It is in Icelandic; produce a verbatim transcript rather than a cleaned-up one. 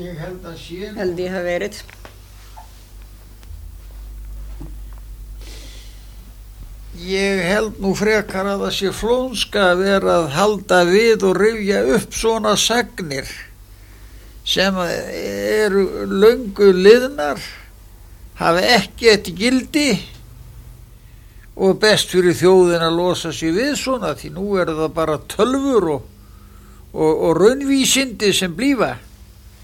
Ég held að sé held ég hafi verið. Ég held nú frekar að það sé flónska að vera að halda við og rifja upp svona sagnir sem eru löngu liðnar, hafa ekki eitt gildi og best fyrir þjóðin að losa sig við svona, því nú eru það bara tölvur og, og, og raunvísindi sem blífa.